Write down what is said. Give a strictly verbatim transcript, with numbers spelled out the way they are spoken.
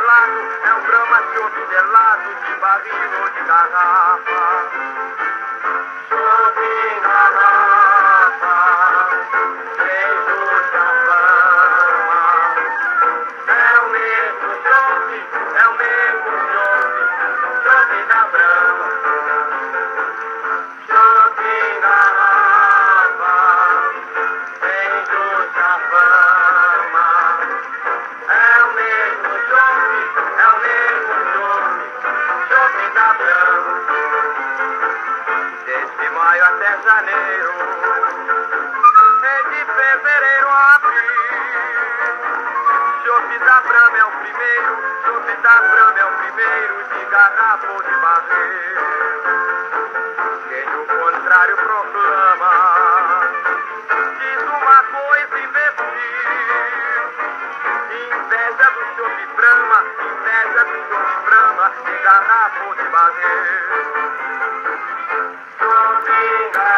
gelado, é um Brahma chopp gelado de barril ou de garrafa. Chopp em garrafa, beijo champanha. É o mesmo chopp, é o mesmo chopp, chopp da Brahma. Chopp em garrafa, beijo champanha. É o mesmo chopp, é o mesmo chopp, chopp da Brahma. Desde maio até janeiro, é de fevereiro a abril. Chopp da Brahma é o primeiro, chopp da Brahma é o primeiro de garrafa ou de barril. Quem o contrário proclama, diz uma coisa imbecil. Inveja do chopp Brahma, inveja do chopp Brahma de garrafa ou de barril. Chopp em garrafa.